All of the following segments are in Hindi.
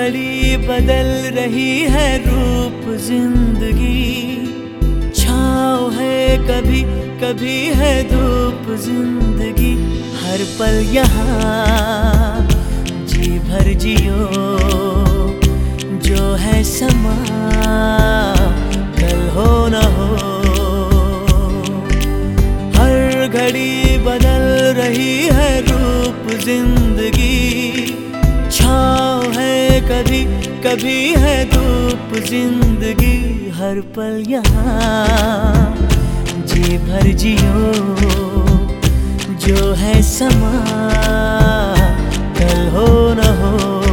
घड़ी बदल रही है रूप जिंदगी, छाँव है कभी कभी है धूप जिंदगी। हर पल यहाँ जी भर जियो, जो है समा कल हो न हो। हर घड़ी बदल रही है रूप जिंदगी, छाँव है कभी कभी है धूप जिंदगी। हर पल यहाँ जी भर जियो, जो है समा कल हो न हो।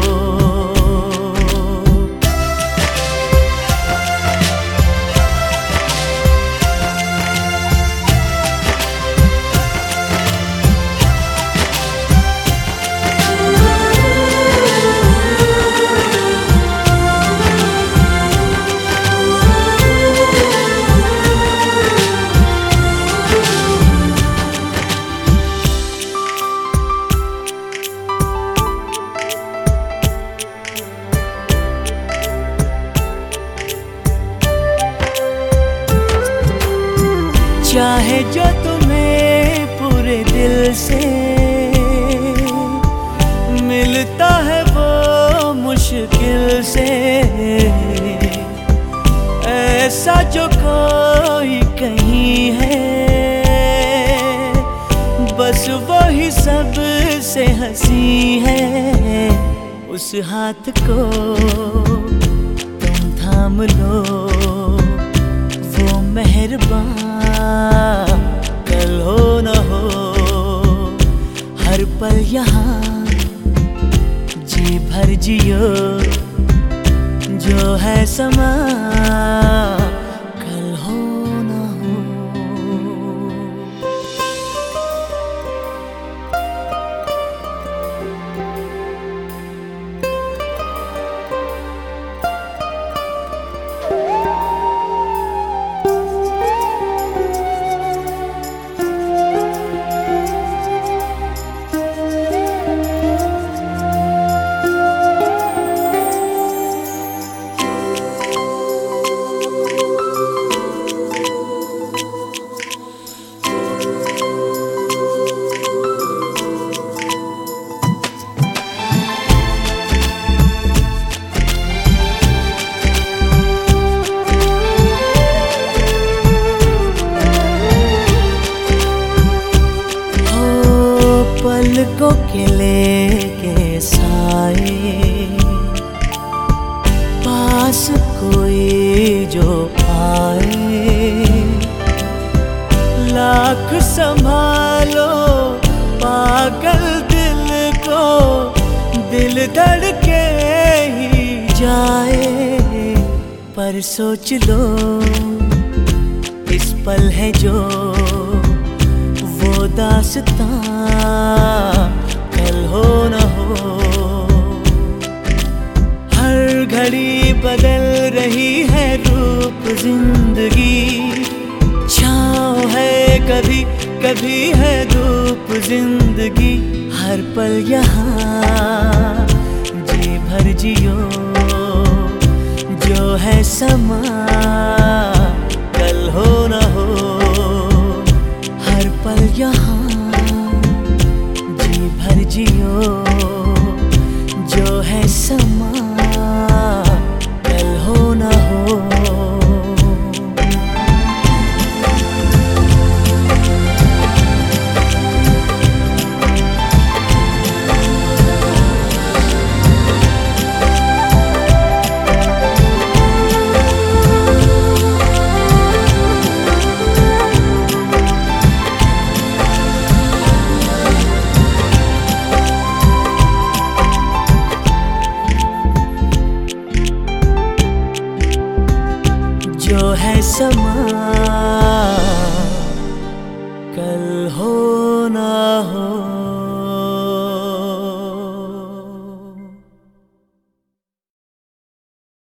चाहे जो तुम्हें पूरे दिल से मिलता है वो मुश्किल से, ऐसा जो कोई कहीं है बस वो ही सबसे हंसी है। उस हाथ को तुम थाम लो, वो मेहरबान कल हो न हो। हर पल यहाँ जी भर जियो, जो है समा कल हो न हो। पलकों के लेके साए, पास कोई जो आए। लाख संभालो पागल दिल को, दिल धड़के ही जाए। पर सोच लो इस पल है जो वो दास्तां कल हो न हो। हर घड़ी बदल रही है रूप जिंदगी, छाँव है कभी कभी है धूप जिंदगी। हर पल यहाँ जी भर जियो, जो है समा कल हो न हो। हर पल यहाँ जी भर जियो, जो है समा कल हो न हो। जो है समा